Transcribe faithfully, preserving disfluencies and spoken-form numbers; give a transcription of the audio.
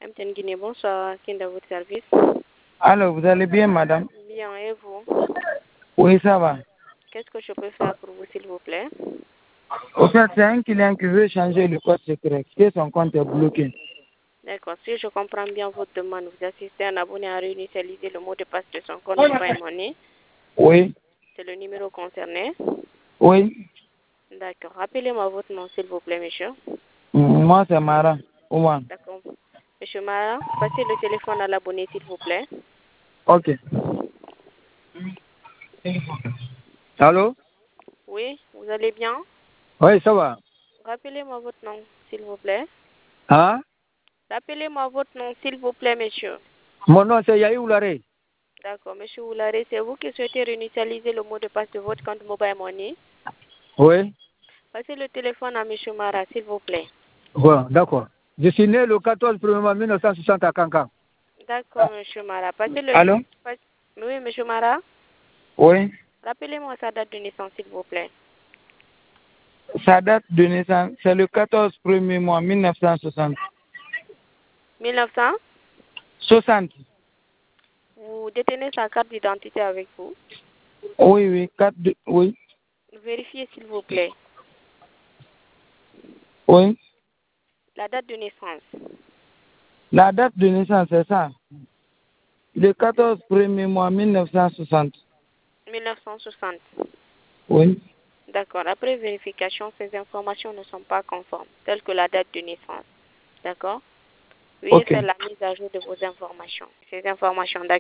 M T N Guinée, bonsoir. Qui est dans votre service? Alors, vous allez bien, madame? Bien, et vous? Oui, ça va. Qu'est-ce que je peux faire pour vous, s'il vous plaît? Au fait, c'est un client qui veut changer le code secret, que son compte est bloqué. D'accord. Si je comprends bien votre demande, vous assistez un abonné à réinitialiser le mot de passe de son compte Mobile Money. Oui, C'est le numéro concerné. oui. D'accord. Rappelez-moi votre nom, s'il vous plaît, monsieur. Moi, c'est Mara. Ouman. D'accord. Monsieur Mara, passez le téléphone à l'abonné, s'il vous plaît. Ok. Allô? Oui, vous allez bien? Oui, ça va. Rappelez-moi votre nom, s'il vous plaît. Hein? Rappelez-moi votre nom, s'il vous plaît, monsieur. Mon nom, c'est Yahi Oulare. D'accord. Monsieur Oulare, c'est vous qui souhaitez réinitialiser le mot de passe de votre compte Mobile Money. Oui. Passez le téléphone à monsieur Mara, s'il vous plaît. Bon, d'accord. Je suis né le quatorze mai mille neuf cent soixante à Cancan. D'accord, monsieur Mara. Passez le... Allô? Passe... Oui, monsieur Mara. Oui. Rappelez-moi sa date de naissance, s'il vous plaît. Sa date de naissance, c'est le quatorze premier mois mille neuf cent soixante. mille neuf cents? soixante. Vous détenez sa carte d'identité avec vous? Oui, oui, quatre, deux, oui. Vérifiez, s'il vous plaît. Oui. La date de naissance. La date de naissance, c'est ça. Le quatorze premier mois mille neuf cent soixante. mille neuf cent soixante. Oui. D'accord. Après vérification, ces informations ne sont pas conformes, telles que la date de naissance. D'accord? Veuillez Ok. faire la mise à jour de vos informations. Ces informations, d'accord?